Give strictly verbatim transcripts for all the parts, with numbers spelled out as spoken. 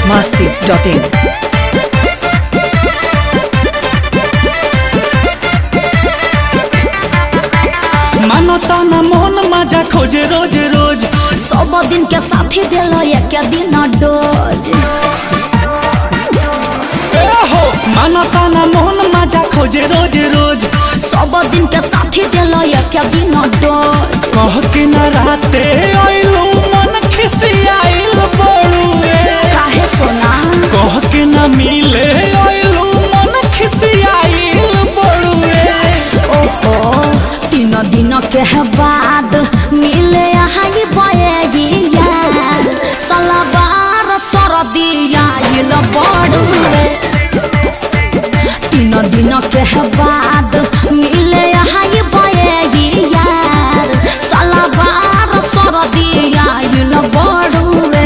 masti dot in. मानता न मोहन मजा खोजे रोज रोज सब दिन के साथी दिल एक दिन डोज। ए हो मानता न मोहन मजा खोजे रोज रोज सब दिन के साथी दिल एक दिन डोज। कह के न राते आइलू मन खिसियाइल बड़ुए काहे सोना कह के न मिले आइलू मन खिसियाइल बड़ुए। ओहो तीन दिन के बाद मिले आई बयगिया सलवार सरदिया इल बड़ुए। तीन दिन के बाद मिले आई बयगिया सलवार सरदिया इल बड़ुए।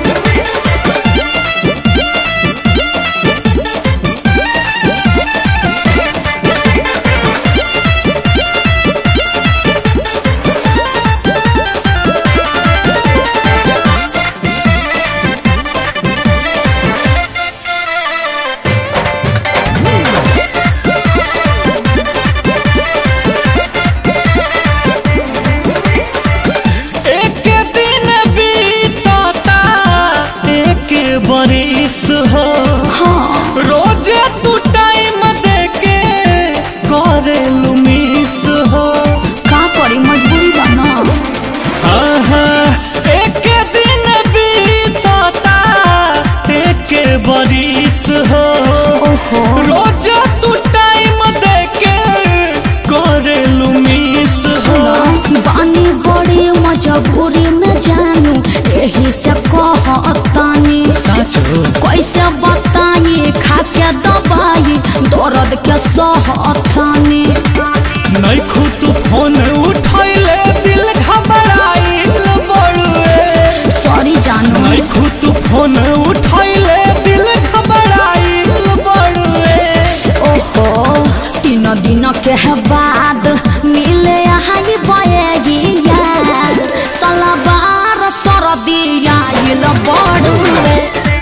बरिस हो हाँ। रोज तू टाइम देके करेलू मिस हो का करी मजबूरी बना। हाँ हाँ एक दिन बीतता एक बरिस हो ओहो रोज तू टाइम देके करेलू मिस हो। बानी बड़ी मजबूरी में जानू यही से कहतानी कैसे बताई खाके दवाई दर्द के सहतानी। नहीं खुद फोन उठैले दिल घबराइल बड़ुए सॉरी जानू नहीं खुद फोन उठैले दिल घबराइल बड़ुए। ओहो तीन दिन के बाद मिले आई बयगिया सलवार सरदिया इल बड़ुए।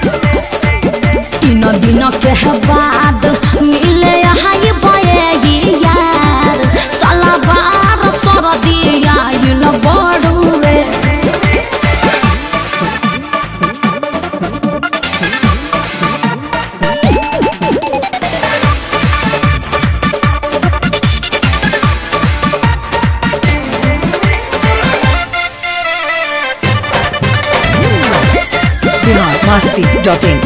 तीन दिन के बाद मिले आई बयगिया सलवार सरदिया इल बड़ुए। masti dot in.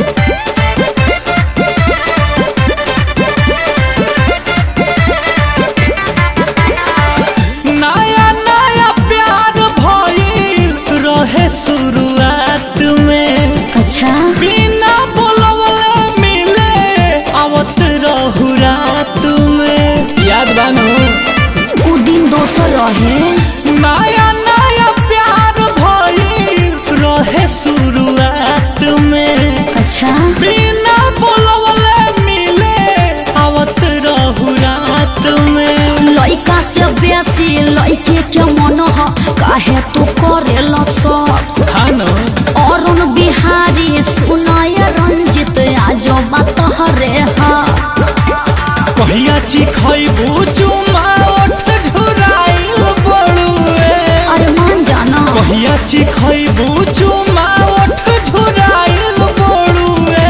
नया नया प्यार भइल रहे शुरुआत में अच्छा बिना बोलवले मिले आवत रहू रात में याद बानो उ दिन दोसर रहे। नया नया प्यार भइल रहे शुरुआत में अच्छा बिना बोलवले मिले आवत रहू रात में। लइका से बेसी लइके के मन ह काहे तू करेला सब। हाँ न अरुण बिहारी सुनाय रंजित आज बात हरे हा कहिया चिखैबू चुमा ओठ झुराइल बड़ुए। अरे मान जाना कहिया चिखैबू चुमा ओठ झुराइल बड़ुए।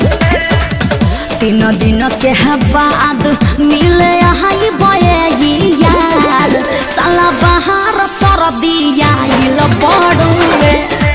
तीन दिन के बाद मिले आई बयगिया सलवार सरदिया इल बड़ुए।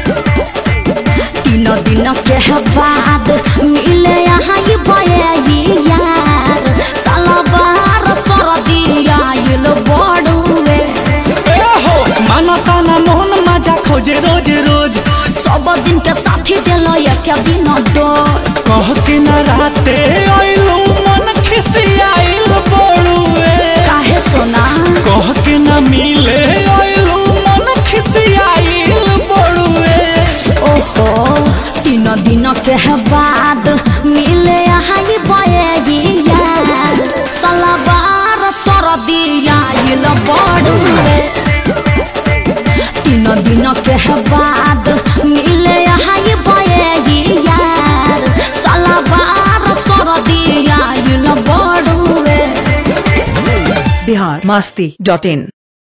तीन दिन के बाद मिले आई बयगिया सलवार सरदिया इल बड़ुए। ए हो मानता न मोहन मजा खोजे रोज रोज सब दिन के साथी दिल एक दिन डोज। कह के न राते आइलू मन खिसियाइल बड़ुए काहे सोना कह के न मिले आइलू मन खिसियाइल बड़ुए। ओहो तीन दिन के बाद मिले आई बयगिया सलवार सरदिया इल बड़ुए। तीन दिन के बाद मिले आई बयगिया masti dot in.